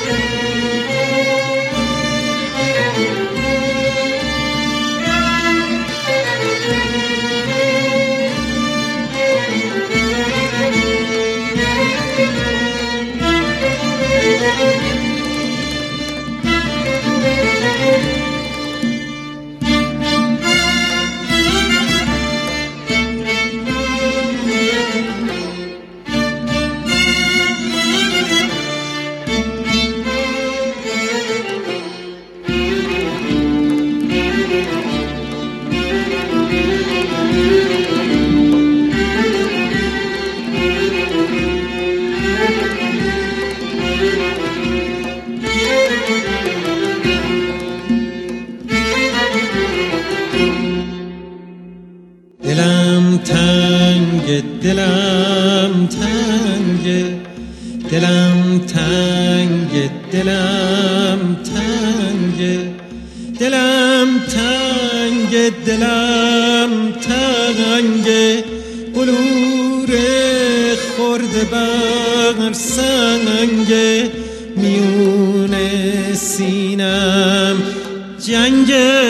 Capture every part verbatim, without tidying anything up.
دلم تنگ دلم تنگ دلم تنگ دلم تنگ دلم تنگ دلم تنگ بلور خورده بر سنگ میون سینم جنگ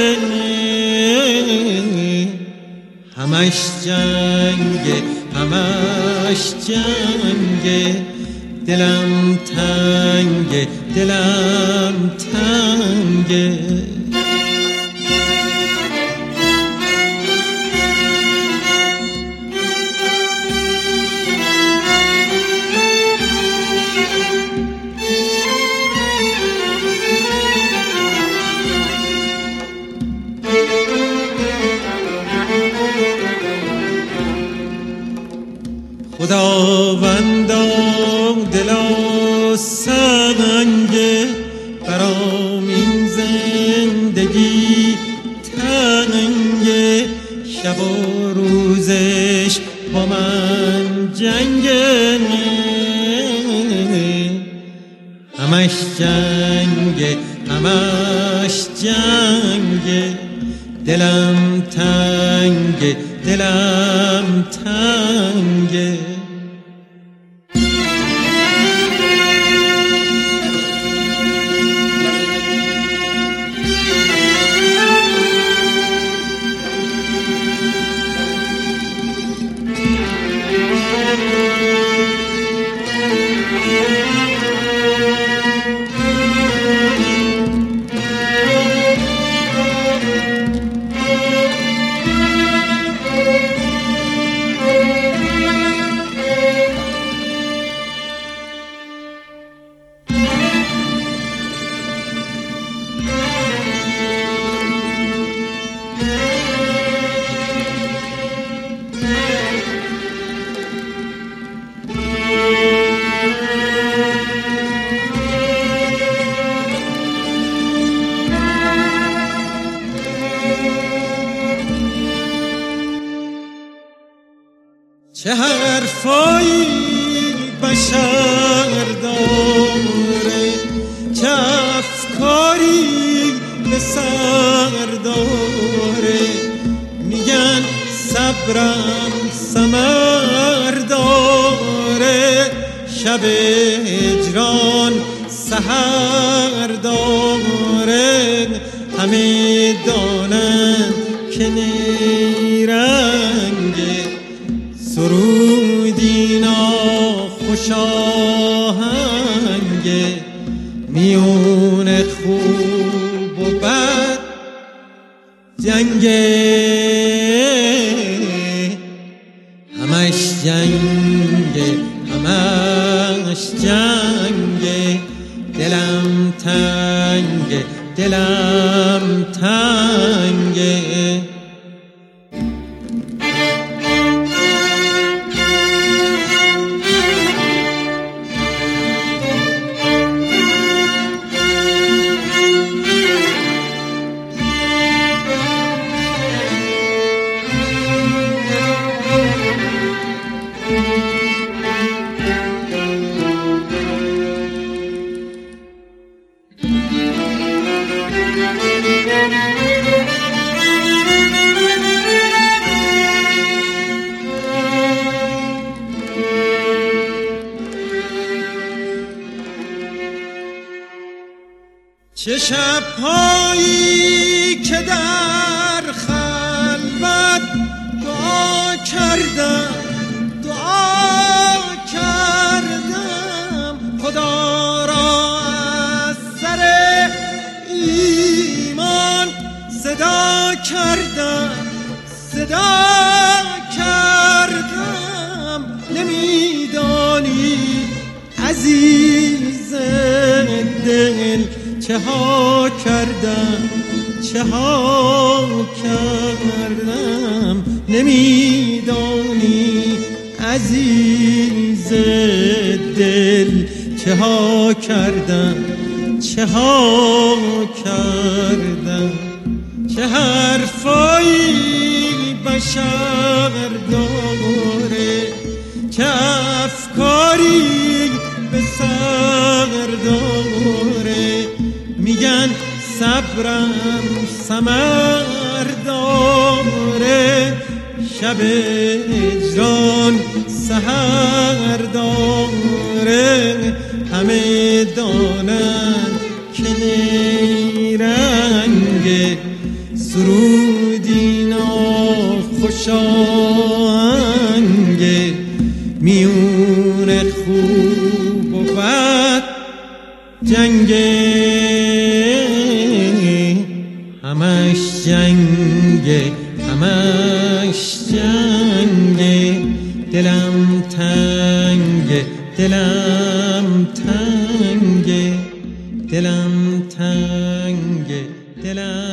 همش جنگ همش جنگ دلم تنگ دلم تنگ خداوندا دلا سنگ برام این زندگی تنگ شب و روزش با من جنگ همش جنگ همش جنگ دلم تنگ دلم تنگ چه حرفایی بشر داره چه افکاری به سر داره میگن صبرم ثمر داره شب هجران سحر داره همه دانند که نیرنگه سرودی ناخوش آهنگ میون خوب و بد جنگ همش جنگ همش جنگ دلم تنگ دلم تنگ چه شب‌هایی که در خلوت دعا کردم دعا کردم خدا را از سر ایمان صدا کردم صدا کردم نمیدانی عزیز دل چه ها کردم چه ها کردم نمیدانی عزیز دل چه ها کردم چه ها کردم چه حرفایی بشر داره چه افکاری به سر داره میگن صبرم ثمر داره شب هجران سحر داره همه دانند که نیرنگ سرودی ناخوش آهنگ میون خوب و بد جنگ همش جنگ همش جنگ دلم تنگ دلم تنگ دلم تنگ دلم